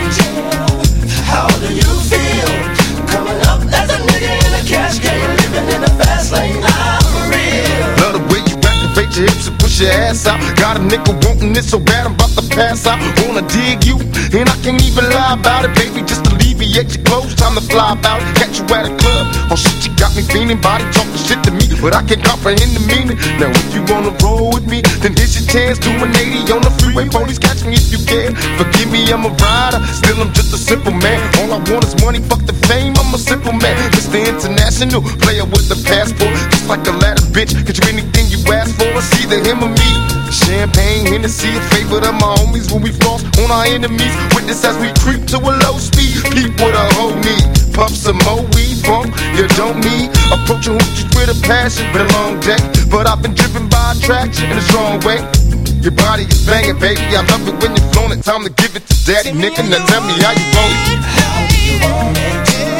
How do you feel? Coming up as a nigga in a cash game, living in the fast lane. I'm real. Love the way you activate your hips and push your ass out. Got a nigga wanting it so bad I'm about to pass out. Wanna dig you, and I can't even lie about it, baby. Just alleviate your clothes, time to fly about it. Catch you at a club, oh shit, you got me feeling. Body talking shit to me, but I can't comprehend the meaning. Now if you wanna roll with me, then here's your chance. Do an 80 on the freeway, police catch me if you can. Forgive me, I'm a rider, still I'm just a simple man. All I want is money, fuck the fame, I'm a simple man. Mr. International, player with the passport. Just like a ladder, bitch, get you anything you ask for. It's either him or me. Champagne, Hennessy, a favorite of my homies when we floss on our enemies. Witness as we creep to a low speed. Peep what a hoe need. Puff some more weed, bump, you don't need. Approaching hoochies with a passion, been a long day, but I've been driven by attraction in a strong way. Your body is banging, baby, I love it when you're flown it. Time to give it to daddy, nigga, now tell me how you want it. How do you want it?